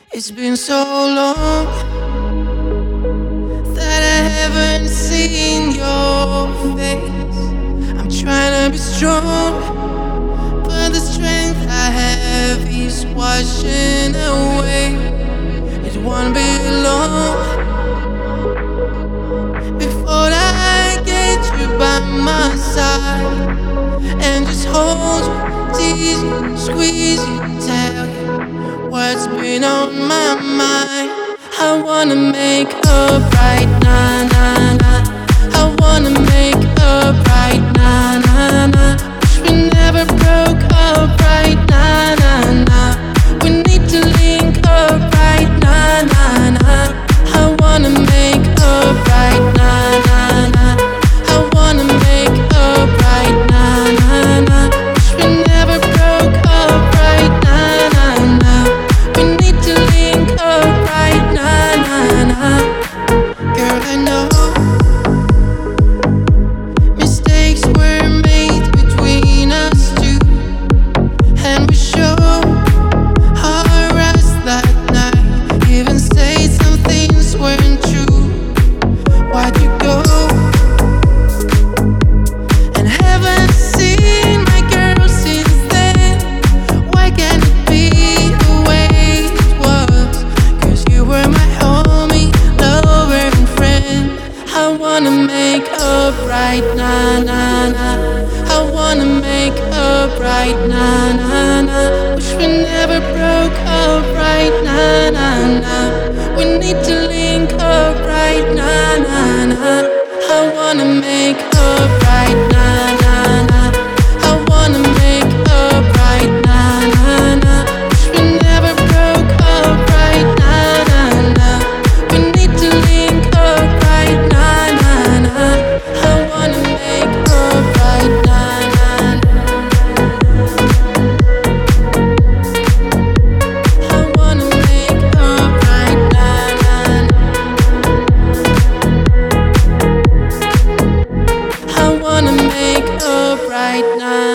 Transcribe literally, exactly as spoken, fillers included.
It's been so long that I haven't seen your face. I'm trying to be strong, but the strength I have is washing away. It won't be long before I get you by my side and just hold you, tease you, squeeze you, tell you what's been on my mind. I wanna make up right now, nah, nah. I wanna make up right now, nah, nah. Wish we never broke up right now, nah, nah. We need to link up right now, nah, nah. I wanna make up right now, nah, nah. I wanna make up right now, nah, nah. Wish we never broke up right now, nah, nah. We need to link up right now, nah, nah. Girl, I know mistakes were made between us two, and we showed our eyes that night. Even say some things weren't true. Why'd you go? And haven't seen my girl since then. Why can't it be the way it was? 'Cause you were my homie, lover and friend. I wanna make up right now, nah, nah. I wanna make up right now, nah, nah. Wish we never broke up right now, nah, nah. We need to link up right now, nah, nah. I wanna make up right now, nah, nah. I wanna make up right now, nah, nah. Wish we never broke up right now, nah, nah. We need to link up right now, nah, nah. I wanna make up right now, nah, nah. I wanna make up right now, nah, nah. I wanna make up right now.